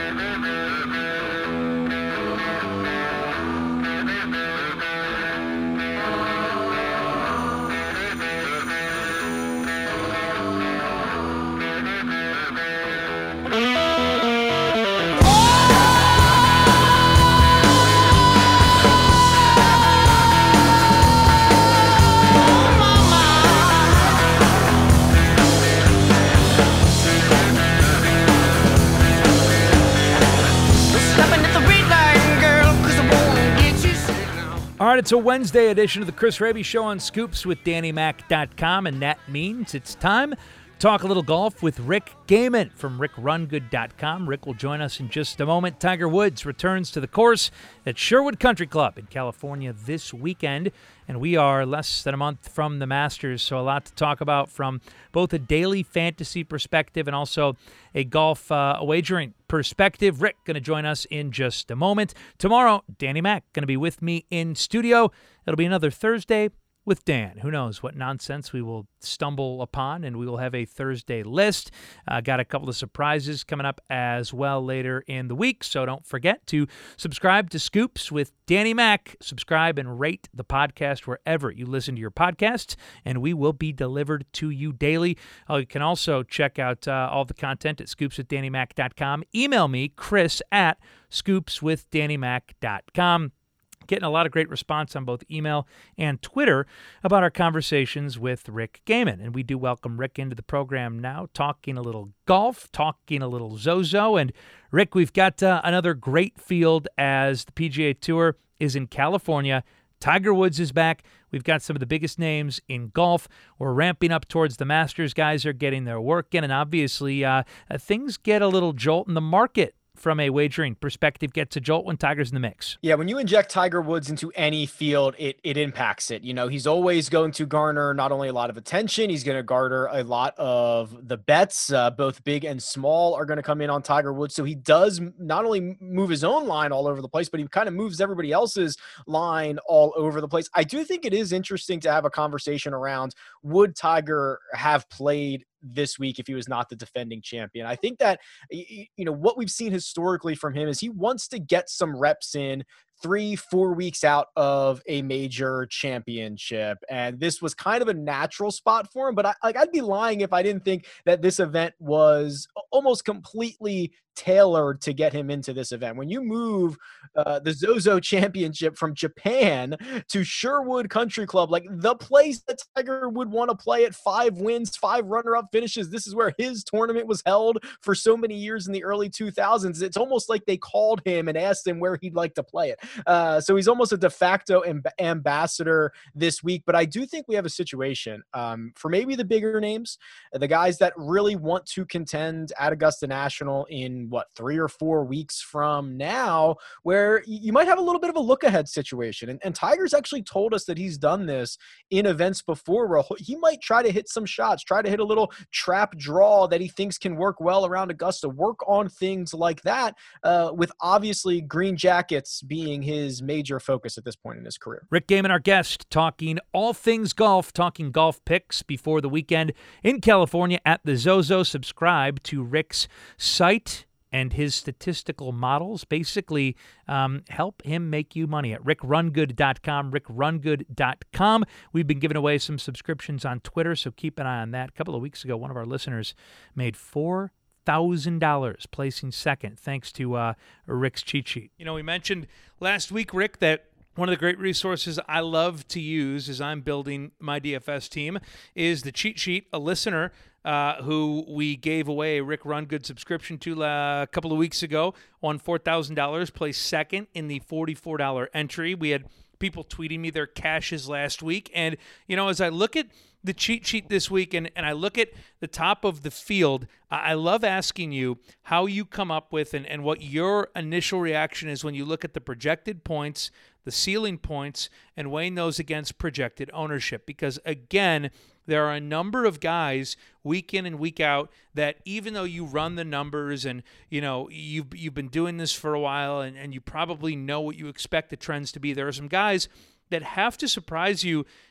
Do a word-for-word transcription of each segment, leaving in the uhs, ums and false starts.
All right, it's a Wednesday edition of the Chris Raby Show on Scoops with Danny Mac dot com, and that means it's time to talk a little golf with Rick Gehman from Rick Run Good dot com. Rick will join us in just a moment. Tiger Woods returns to the course at Sherwood Country Club in California this weekend, and we are less than a month from the Masters, so a lot to talk about from both a daily fantasy perspective and also a golf uh, wagering perspective. Rick going to join us in just a moment. Tomorrow, Danny Mac going to be with me in studio. It'll be another Thursday with Dan. Who knows what nonsense we will stumble upon, and we will have a Thursday list. Uh, got a couple of surprises coming up as well later in the week, so don't forget to subscribe to Scoops with Danny Mac. Subscribe and rate the podcast wherever you listen to your podcasts, and we will be delivered to you daily. Uh, you can also check out uh, all the content at scoops with danny mac dot com. Email me, Chris at scoops with danny mac dot com. Getting a lot of great response on both email and Twitter about our conversations with Rick Gehman. And we do welcome Rick into the program now, talking a little golf, talking a little Zozo. And Rick, we've got uh, another great field as the P G A Tour is in California. Tiger Woods is back. We've got some of the biggest names in golf. We're ramping up towards the Masters. Guys are getting their work in. And obviously, uh, things get a little jolt in the market from a wagering perspective, gets a jolt when Tiger's in the mix. Yeah, when you inject Tiger Woods into any field, it it impacts it. You know, he's always going to garner not only a lot of attention, he's going to garner a lot of the bets. Uh, both big and small are going to come in on Tiger Woods. So he does not only move his own line all over the place, but he kind of moves everybody else's line all over the place. I do think it is interesting to have a conversation around, would Tiger have played this week if he was not the defending champion? I think that, you know, what we've seen historically from him is he wants to get some reps in three, four weeks out of a major championship. And this was kind of a natural spot for him, but I, like, I'd be lying if I didn't think that this event was almost completely tailored to get him into this event. When you move uh, the Zozo Championship from Japan to Sherwood Country Club, like the place that Tiger would want to play at, five wins, five runner-up finishes. This is where his tournament was held for so many years in the early two thousands. It's almost like they called him and asked him where he'd like to play it. Uh, so he's almost a de facto amb- ambassador this week. But I do think we have a situation um, for maybe the bigger names, the guys that really want to contend at Augusta National in what, three or four weeks from now, where you might have a little bit of a look ahead situation. And, and Tiger's actually told us that he's done this in events before, where he might try to hit some shots, try to hit a little trap draw that he thinks can work well around Augusta, work on things like that, uh, with obviously green jackets being his major focus at this point in his career. Rick Gehman, our guest, talking all things golf, talking golf picks before the weekend in California at the Zozo. Subscribe to Rick's site and his statistical models basically um, help him make you money at rick run good dot com, rick run good dot com. We've been giving away some subscriptions on Twitter, so keep an eye on that. A couple of weeks ago, one of our listeners made four thousand dollars placing second thanks to uh, Rick's cheat sheet. You know, we mentioned last week, Rick, that one of the great resources I love to use as I'm building my D F S team is the cheat sheet. A listener uh, who we gave away a Rick Run Good subscription to uh, a couple of weeks ago won four thousand dollars, placed second in the forty-four dollars entry. We had people tweeting me their cashes last week. And, you know, as I look at the cheat sheet this week and, and I look at the top of the field, I love asking you how you come up with and, and what your initial reaction is when you look at the projected points, the ceiling points, and weighing those against projected ownership. Because, again, there are a number of guys week in and week out that even though you run the numbers and, you know, you've, you've been doing this for a while and, and you probably know what you expect the trends to be, there are some guys that have to surprise you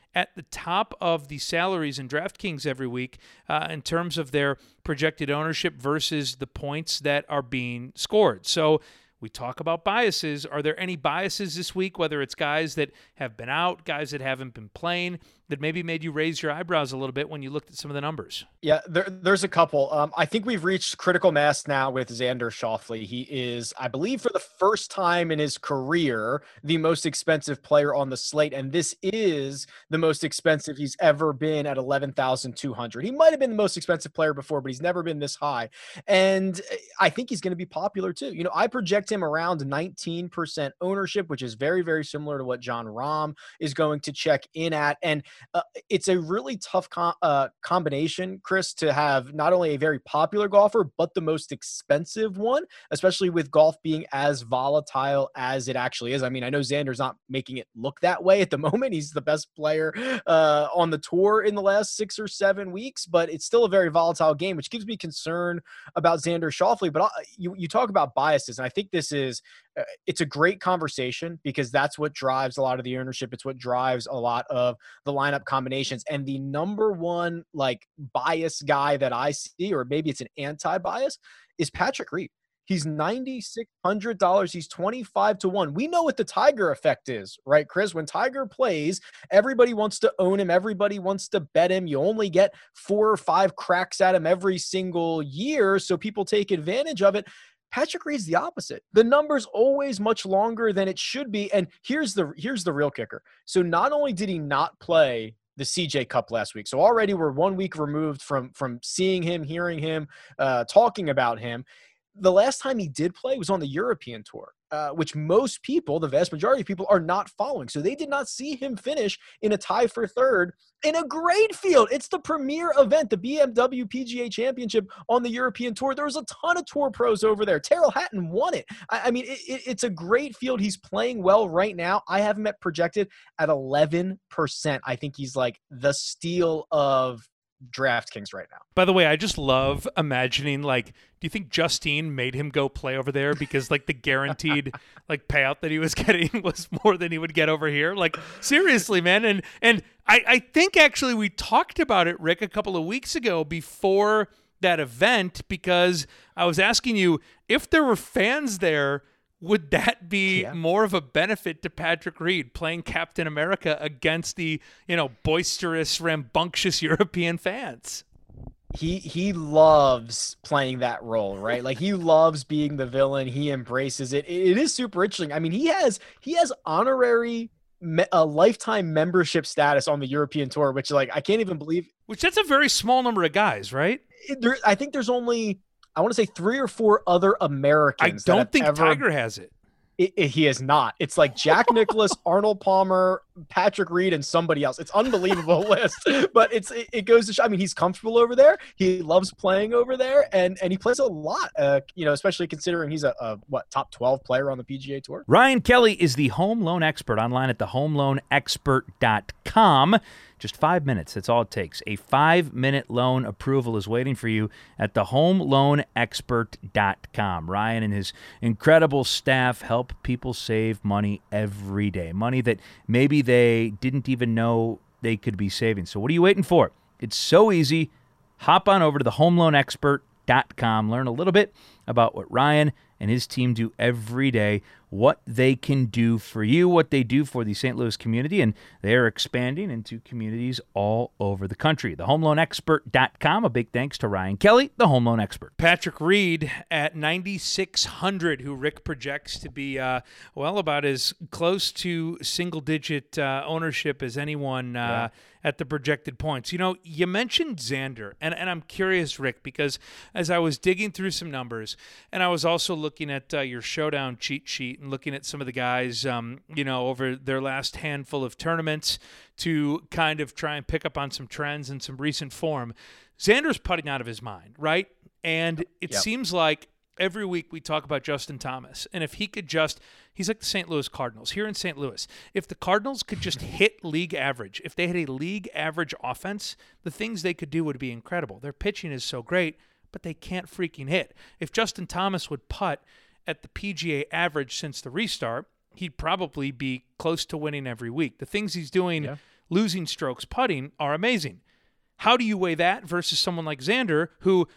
at the top of the salaries in DraftKings every week uh, in terms of their projected ownership versus the points that are being scored. So we talk about biases. Are there any biases this week, whether it's guys that have been out, guys that haven't been playing, that maybe made you raise your eyebrows a little bit when you looked at some of the numbers? Yeah, there, there's a couple. Um, I think we've reached critical mass now with Xander Schauffele. He is, I believe, for the first time in his career, the most expensive player on the slate, and this is the most expensive he's ever been at eleven thousand two hundred. He might have been the most expensive player before, but he's never been this high, and I think he's going to be popular too. You know, I project him around nineteen percent ownership, which is very, very similar to what Jon Rahm is going to check in at, and uh, it's a really tough com- uh, combination, Chris, to have not only a very popular golfer, but the most expensive one, especially with golf being as volatile as it actually is. I mean, I know Xander's not making it look that way at the moment. He's the best player uh, on the tour in the last six or seven weeks, but it's still a very volatile game, which gives me concern about Xander Schauffele. But I, you, you talk about biases, and I think this is uh, it's a great conversation because that's what drives a lot of the ownership. It's what drives a lot of the lineup combinations. And the number one like bias guy that I see, or maybe it's an anti-bias, is Patrick Reed. He's nine thousand six hundred dollars. He's twenty-five to one. We know what the Tiger effect is, right, Chris? When Tiger plays, everybody wants to own him. Everybody wants to bet him. You only get four or five cracks at him every single year, so people take advantage of it. Patrick Reed's the opposite. The number's always much longer than it should be. And here's the here's the real kicker. So not only did he not play the C J Cup last week, so already we're one week removed from, from seeing him, hearing him, uh, talking about him. The last time he did play was on the European Tour, uh, which most people, the vast majority of people, are not following. So they did not see him finish in a tie for third in a great field. It's the premier event, the B M W P G A Championship on the European Tour. There was a ton of tour pros over there. Tyrrell Hatton won it. I, I mean, it, it, it's a great field. He's playing well right now. I have him at projected at eleven percent. I think he's like the steal of DraftKings right now. By the way, I just love imagining, like, do you think Justine made him go play over there because like the guaranteed like payout that he was getting was more than he would get over here? Like, seriously, man. And and I, I think actually we talked about it, Rick, a couple of weeks ago before that event, because I was asking you if there were fans there, would that be yeah. more of a benefit to Patrick Reed playing Captain America against the, you know, boisterous, rambunctious European fans? He he loves playing that role, right? Like he loves being the villain. He embraces it. It is super interesting. I mean, he has he has honorary me, a lifetime membership status on the European Tour, which like I can't even believe. Which that's a very small number of guys, right? It, there, I think there's only. I want to say three or four other Americans. I don't think ever, Tiger has it. It, it. He is not. It's like Jack Nicklaus, Arnold Palmer, Patrick Reed, and somebody else. It's unbelievable list, but it's it, it goes to show. I mean, he's comfortable over there. He loves playing over there, and and he plays a lot. Uh, you know, especially considering he's a, a what top twelve player on the P G A Tour. Ryan Kelly is the home loan expert online at the home loan expert dot com. Just five minutes. That's all it takes. A five-minute loan approval is waiting for you at the home loan expert dot com. Ryan and his incredible staff help people save money every day, money that maybe they didn't even know they could be saving. So what are you waiting for? It's so easy. Hop on over to the home loan expert dot com. Learn a little bit about what Ryan and his team do every day, what they can do for you, what they do for the Saint Louis community, and they're expanding into communities all over the country. the home loan expert dot com. A big thanks to Ryan Kelly, the home loan expert. Patrick Reed at nine thousand six hundred, who Rick projects to be, uh, well, about as close to single-digit uh, ownership as anyone uh, yeah. at the projected points. You know, you mentioned Xander, and, and I'm curious, Rick, because as I was digging through some numbers, and I was also looking at uh, your Showdown cheat sheet and looking at some of the guys, um, you know, over their last handful of tournaments to kind of try and pick up on some trends and some recent form. Xander's putting out of his mind, right? And it yep. seems like every week we talk about Justin Thomas. And if he could just, he's like the Saint Louis Cardinals here in Saint Louis. If the Cardinals could just hit league average, if they had a league average offense, the things they could do would be incredible. Their pitching is so great, but they can't freaking hit. If Justin Thomas would putt at the P G A average since the restart, he'd probably be close to winning every week. The things he's doing yeah. losing strokes putting are amazing. How do you weigh that versus someone like Xander, who,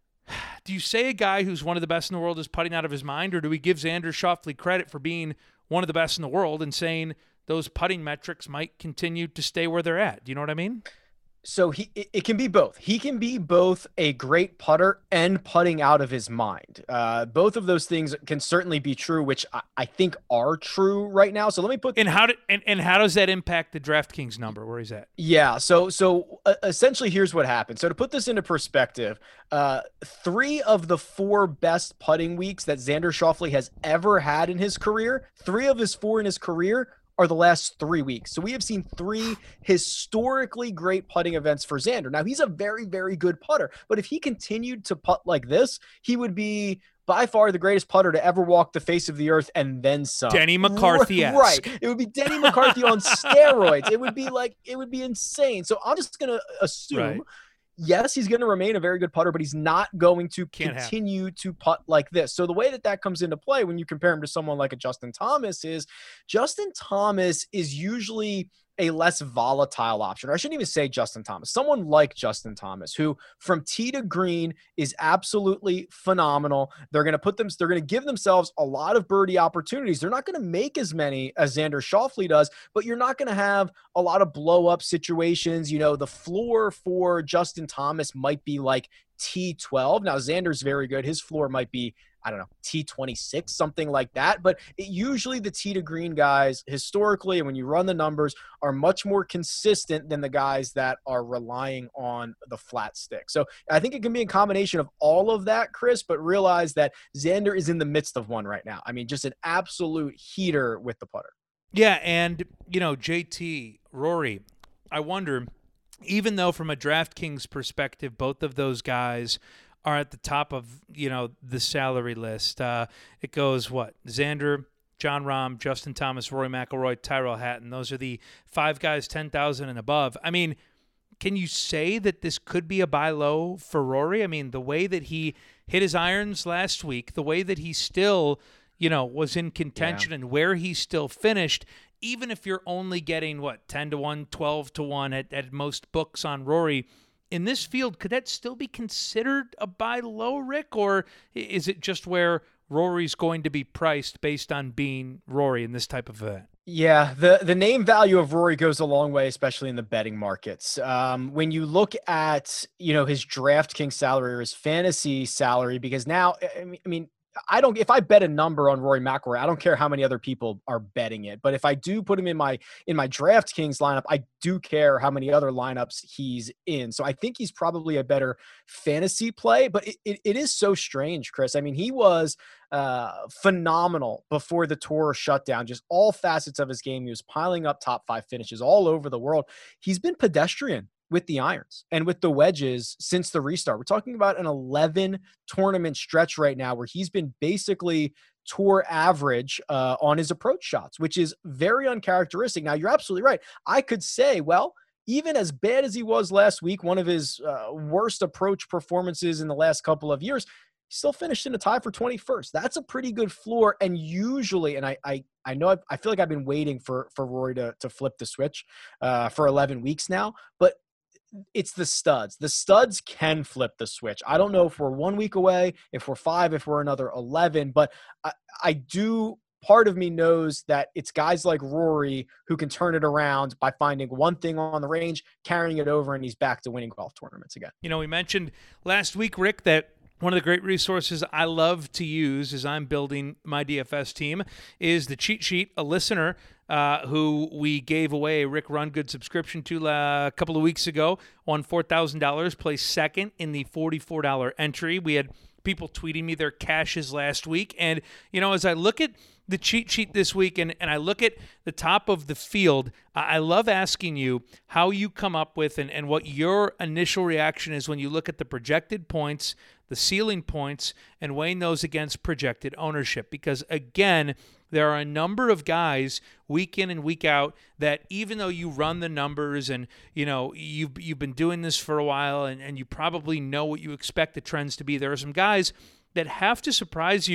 do you say a guy who's one of the best in the world is putting out of his mind, or do we give Xander Schauffele credit for being one of the best in the world and saying those putting metrics might continue to stay where they're at? Do you know what I mean? So he, it can be both. He can be both a great putter and putting out of his mind. Uh, both of those things can certainly be true, which I, I think are true right now. So let me put. And how did and, and how does that impact the DraftKings number where he's at? Yeah. So so uh, essentially, here's what happened. So to put this into perspective, uh, three of the four best putting weeks that Xander Schauffele has ever had in his career, three of his four in his career, are the last three weeks. So we have seen three historically great putting events for Xander. Now, he's a very, very good putter, but if he continued to putt like this, he would be by far the greatest putter to ever walk the face of the earth and then some. Denny McCarthy-esque. Right. It would be Denny McCarthy on steroids. It would be like, it would be insane. So I'm just going to assume right. Yes, he's going to remain a very good putter, but he's not going to Can't continue happen. to putt like this. So the way that that comes into play when you compare him to someone like a Justin Thomas is Justin Thomas is usually a less volatile option. Or I shouldn't even say Justin Thomas. Someone like Justin Thomas, who from tee to green is absolutely phenomenal. They're going to put them, they're going to give themselves a lot of birdie opportunities. They're not going to make as many as Xander Schauffele does, but you're not going to have a lot of blow up situations. You know, the floor for Justin Thomas might be like T twelve. Now, Xander's very good. His floor might be, I don't know, T twenty-six, something like that. But it, usually the tee to green guys, historically, and when you run the numbers, are much more consistent than the guys that are relying on the flat stick. So I think it can be a combination of all of that, Chris, but realize that Xander is in the midst of one right now. I mean, just an absolute heater with the putter. Yeah, and, you know, J T, Rory, I wonder, even though from a DraftKings perspective, both of those guys are at the top of, you know, the salary list. Uh, it goes, what, Xander, Jon Rahm, Justin Thomas, Rory McIlroy, Tyrrell Hatton. Those are the five guys ten thousand and above. I mean, can you say that this could be a buy low for Rory? I mean, the way that he hit his irons last week, the way that he still, you know, was in contention yeah. and where he still finished, even if you're only getting, what, ten to one, twelve to one at, at most books on Rory, in this field, could that still be considered a buy low, Rick? Or is it just where Rory's going to be priced based on being Rory in this type of event? Yeah, the, the name value of Rory goes a long way, especially in the betting markets. Um, when you look at, you know, his DraftKings salary or his fantasy salary, because now, I mean, I don't, if I bet a number on Rory McIlroy, I don't care how many other people are betting it. But if I do put him in my, in my DraftKings lineup, I do care how many other lineups he's in. So I think he's probably a better fantasy play, but it, it, it is so strange, Chris. I mean, he was uh, phenomenal before the tour shut down, just all facets of his game. He was piling up top five finishes all over the world. He's been pedestrian with the irons and with the wedges since the restart. We're talking about an eleven tournament stretch right now where he's been basically tour average uh, on his approach shots, which is very uncharacteristic. Now, you're absolutely right. I could say, well, even as bad as he was last week, one of his uh, worst approach performances in the last couple of years, he still finished in a tie for twenty-first. That's a pretty good floor. And usually, and I I, I know I've, I feel like I've been waiting for, for Rory to, to flip the switch uh, for eleven weeks now, but it's the studs. The studs can flip the switch. I don't know if we're one week away, if we're five, if we're another eleven, but I, I do, part of me knows that it's guys like Rory who can turn it around by finding one thing on the range, carrying it over, and he's back to winning golf tournaments again. You know, we mentioned last week, Rick, that one of the great resources I love to use as I'm building my D F S team is the cheat sheet. A listener uh, who we gave away a Rick Run Good subscription to uh, a couple of weeks ago won four thousand dollars, placed second in the forty-four dollars entry. We had people tweeting me their cashes last week. And, you know, as I look at the cheat sheet this week and, and I look at the top of the field, I love asking you how you come up with and, and what your initial reaction is when you look at the projected points, the ceiling points, and weighing those against projected ownership. Because, again, there are a number of guys week in and week out that even though you run the numbers and, you know, you've, you've been doing this for a while and, and you probably know what you expect the trends to be, there are some guys that have to surprise you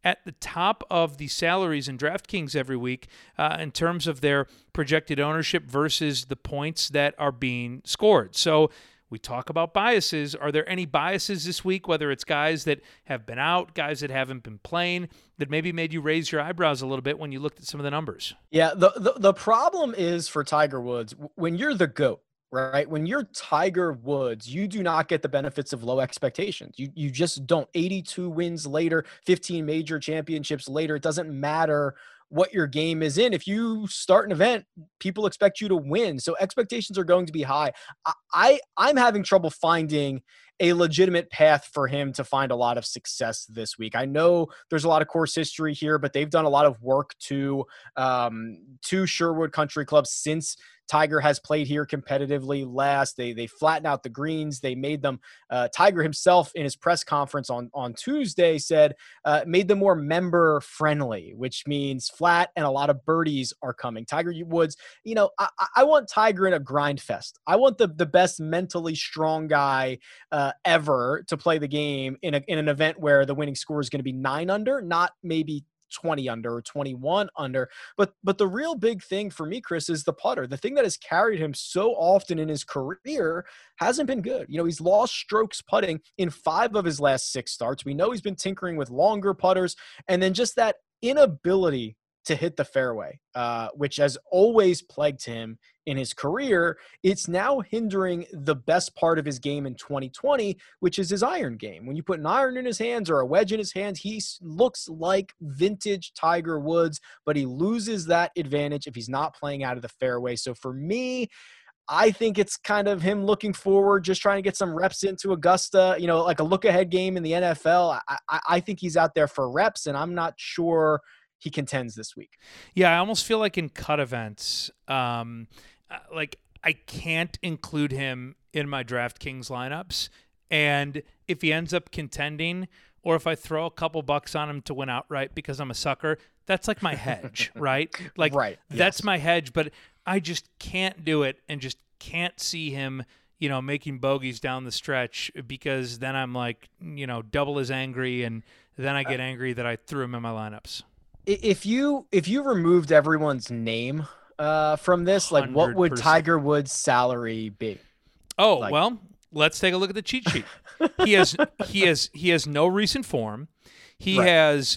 at the top of the salaries in DraftKings every week uh, in terms of their projected ownership versus the points that are being scored. So we talk about biases. Are there any biases this week, whether it's guys that have been out, guys that haven't been playing, that maybe made you raise your eyebrows a little bit when you looked at some of the numbers? Yeah, the, the, the problem is for Tiger Woods, when you're the GOAT, right? When you're Tiger Woods, you do not get the benefits of low expectations. You you just don't. eighty-two wins later, fifteen major championships later, it doesn't matter what your game is in. If you start an event, people expect you to win. So expectations are going to be high. I, I I'm having trouble finding a legitimate path for him to find a lot of success this week. I know there's a lot of course history here, but they've done a lot of work to um, to Sherwood Country Club since Tiger has played here competitively last. They they flattened out the greens. They made them. Uh, Tiger himself in his press conference on on Tuesday said uh, made them more member friendly, which means flat and a lot of birdies are coming. Tiger Woods, you know, I, I want Tiger in a grind fest. I want the the best mentally strong guy uh, ever to play the game in a in an event where the winning score is going to be nine under, not maybe twenty under or twenty-one under. But but the real big thing for me, Chris, is the putter. The thing that has carried him so often in his career hasn't been good. You know, he's lost strokes putting in five of his last six starts. We know he's been tinkering with longer putters, and then just that inability to hit the fairway, uh, which has always plagued him in his career. It's now hindering the best part of his game in twenty twenty, which is his iron game. When you put an iron in his hands or a wedge in his hands, he looks like vintage Tiger Woods, but he loses that advantage if he's not playing out of the fairway. So for me, I think it's kind of him looking forward, just trying to get some reps into Augusta, you know, like a look-ahead game in the N F L. I, I, I think he's out there for reps, and I'm not sure he contends this week. Yeah, I almost feel like in cut events, um, like I can't include him in my DraftKings lineups. And if he ends up contending, or if I throw a couple bucks on him to win outright because I'm a sucker, that's like my hedge, right? Like right. That's yes. my hedge, but I just can't do it and just can't see him, you know, making bogeys down the stretch, because then I'm like, you know, double as angry, and then I get angry that I threw him in my lineups. If you if you removed everyone's name uh, from this, like what would one hundred percent. Tiger Woods' salary be? Oh, like, well, let's take a look at the cheat sheet. he has he has he has no recent form. He right. has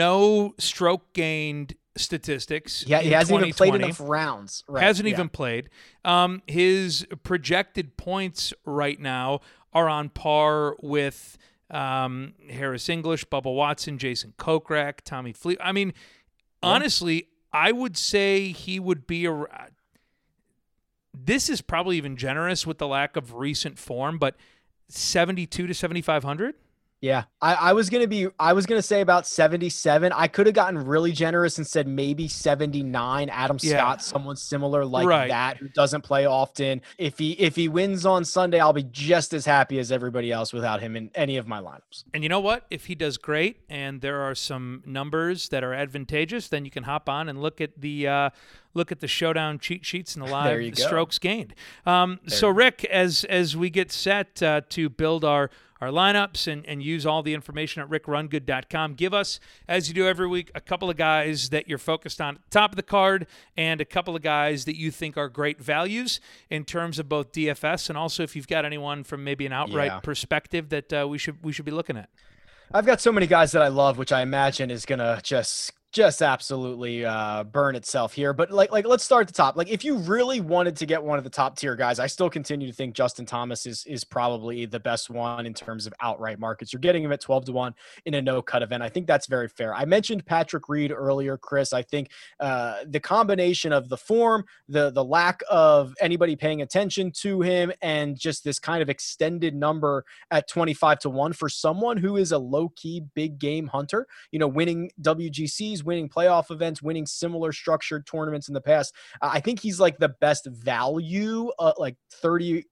no stroke gained statistics. Yeah, he hasn't even played enough rounds. Right. Hasn't yeah. even played. Um, his projected points right now are on par with Um, Harris English, Bubba Watson, Jason Kokrak, Tommy Fleet. I mean, yeah. honestly, I would say he would be a. This is probably even generous with the lack of recent form, but seventy-two to seventy-five hundred. Yeah, I, I was gonna be. I was gonna say about seventy-seven. I could have gotten really generous and said maybe seventy-nine. Adam Yeah. Scott, someone similar like Right. that, who doesn't play often. If he if he wins on Sunday, I'll be just as happy as everybody else without him in any of my lineups. And you know what? If he does great and there are some numbers that are advantageous, then you can hop on and look at the uh, look at the showdown cheat sheets and the There you live go. strokes gained. Um, so Rick, as as we get set uh, to build our our lineups and, and use all the information at rick run good dot com. Give us, as you do every week, a couple of guys that you're focused on at the top of the card and a couple of guys that you think are great values in terms of both D F S and also if you've got anyone from maybe an outright Yeah. perspective that uh, we should we should be looking at. I've got so many guys that I love, which I imagine is gonna just just absolutely uh, burn itself here. But like, like let's start at the top. Like, if you really wanted to get one of the top tier guys, I still continue to think Justin Thomas is is probably the best one in terms of outright markets. You're getting him at twelve to one in a no cut event. I think that's very fair. I mentioned Patrick Reed earlier, Chris. I think uh, the combination of the form, the the lack of anybody paying attention to him, and just this kind of extended number at twenty-five to one for someone who is a low key big game hunter, you know, winning W G Cs, winning playoff events, winning similar structured tournaments in the past. I think he's like the best value, uh, like thirty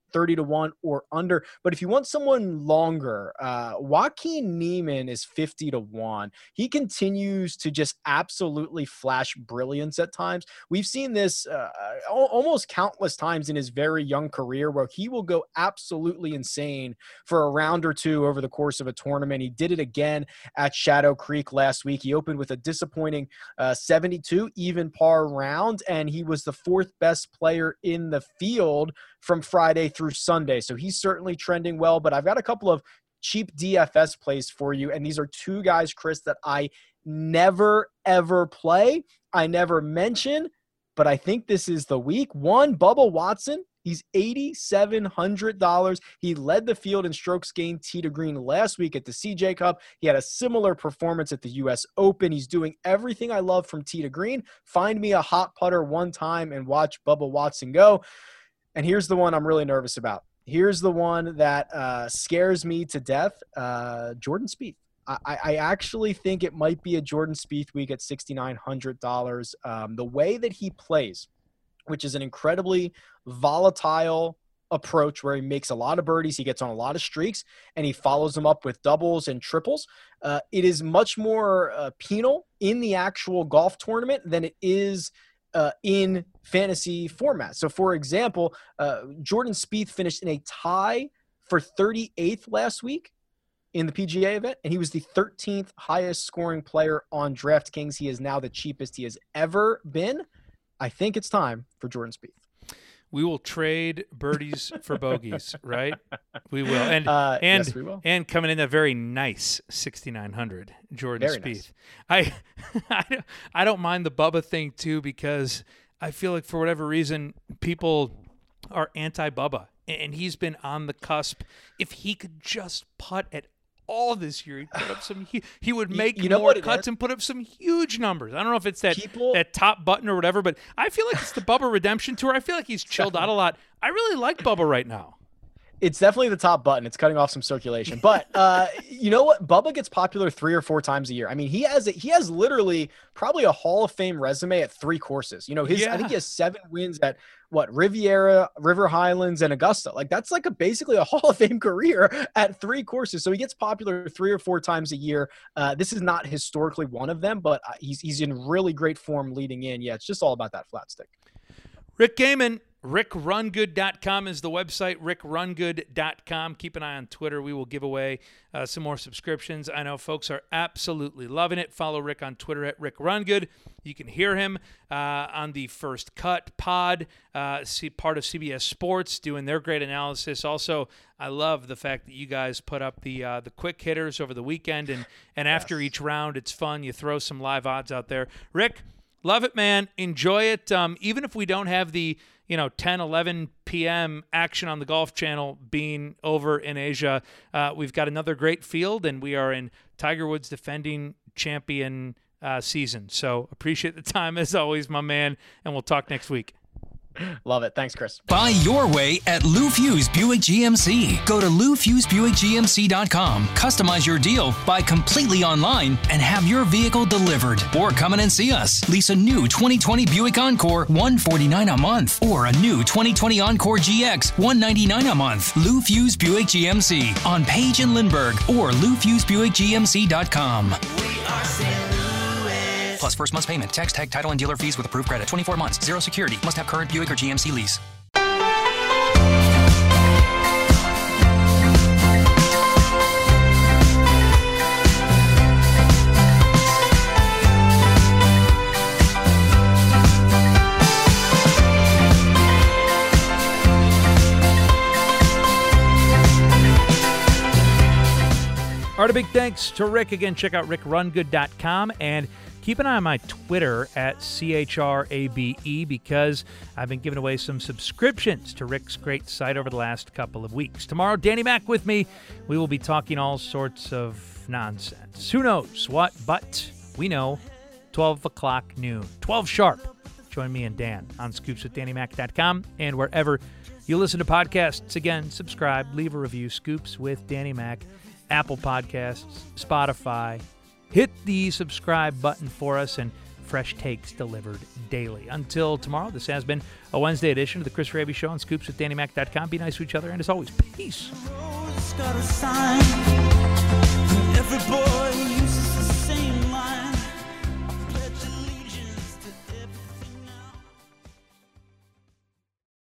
thirty to one or under. But if you want someone longer, uh, Joaquin Niemann is fifty to one. He continues to just absolutely flash brilliance at times. We've seen this uh, almost countless times in his very young career where he will go absolutely insane for a round or two over the course of a tournament. He did it again at Shadow Creek last week. He opened with a disappointing uh, seventy-two even par round, and he was the fourth best player in the field from Friday through Sunday. So he's certainly trending well, but I've got a couple of cheap D F S plays for you. And these are two guys, Chris, that I never, ever play. I never mention, but I think this is the week. One, Bubba Watson. He's eight thousand seven hundred dollars. He led the field in strokes gained tee to green last week at the C J Cup. He had a similar performance at the U S Open. He's doing everything I love from tee to green. Find me a hot putter one time and watch Bubba Watson go. And here's the one I'm really nervous about. Here's the one that uh, scares me to death, uh, Jordan Spieth. I, I actually think it might be a Jordan Spieth week at six thousand nine hundred dollars. Um, the way that he plays, which is an incredibly volatile approach where he makes a lot of birdies, he gets on a lot of streaks, and he follows them up with doubles and triples. Uh, it is much more uh, penal in the actual golf tournament than it is Uh, in fantasy format. So, for example, uh, Jordan Spieth finished in a tie for thirty-eighth last week in the P G A event, and he was the thirteenth highest scoring player on DraftKings. He is now the cheapest he has ever been. I think it's time for Jordan Spieth. We will trade birdies for bogeys, right? We will. And uh, and yes, we will. And coming in a very nice sixty-nine hundred, Jordan very Spieth. Nice. I I don't mind the Bubba thing too, because I feel like for whatever reason people are anti-Bubba, and he's been on the cusp. If he could just putt at all this year, he'd put up some. He, he would make you, you know more what cuts is? and put up some huge numbers. I don't know if it's that People, that top button or whatever, but I feel like it's the Bubba Redemption Tour. I feel like he's chilled out a lot. I really like Bubba right now. It's definitely the top button. It's cutting off some circulation. But uh, you know what? Bubba gets popular three or four times a year. I mean, he has a, he has literally probably a Hall of Fame resume at three courses. You know, his Yeah. I think he has seven wins at what Riviera, River Highlands, and Augusta. Like that's like a basically a Hall of Fame career at three courses. So he gets popular three or four times a year. Uh, this is not historically one of them, but he's he's in really great form leading in. Yeah, it's just all about that flat stick. Rick Gehman. rick run good dot com is the website, rick run good dot com. Keep an eye on Twitter. We will give away uh, some more subscriptions. I know folks are absolutely loving it. Follow Rick on Twitter at rick run good. You can hear him uh, on the First Cut pod, uh, see, part of C B S Sports, doing their great analysis. Also, I love the fact that you guys put up the uh, the quick hitters over the weekend, and, and after Yes. each round, it's fun. You throw some live odds out there. Rick, love it, man. Enjoy it. Um, even if we don't have the you know, ten, eleven p.m. action on the Golf Channel being over in Asia, uh, we've got another great field, and we are in Tiger Woods' defending champion uh, season. So appreciate the time, as always, my man, and we'll talk next week. Love it. Thanks, Chris. Buy your way at Lou Fuse Buick G M C. Go to lou fuse buick g m c dot com. Customize your deal, buy completely online, and have your vehicle delivered. Or come in and see us. Lease a new twenty twenty Buick Encore, one hundred forty-nine dollars a month. Or a new twenty twenty Encore G X, one hundred ninety-nine dollars a month. Lou Fuse Buick G M C on Page and Lindbergh or lou fuse buick g m c dot com. We are Saint Louis. Plus first month's payment, tax, tag, title, and dealer fees with approved credit. twenty-four months, zero security. Must have current Buick or G M C lease. All right, a big thanks to Rick. Again, check out rick run good dot com and keep an eye on my Twitter at C H R A B E because I've been giving away some subscriptions to Rick's great site over the last couple of weeks. Tomorrow, Danny Mac with me. We will be talking all sorts of nonsense. Who knows what, but we know twelve o'clock noon, twelve sharp. Join me and Dan on scoops with danny mac dot com and wherever you listen to podcasts. Again, subscribe, leave a review. Scoops with Danny Mac. Apple Podcasts, Spotify. Hit the subscribe button for us and fresh takes delivered daily. Until tomorrow, this has been a Wednesday edition of the Chris Raby Show on scoops with danny mac dot com. Be nice to each other, and as always, peace. Road's got a sign.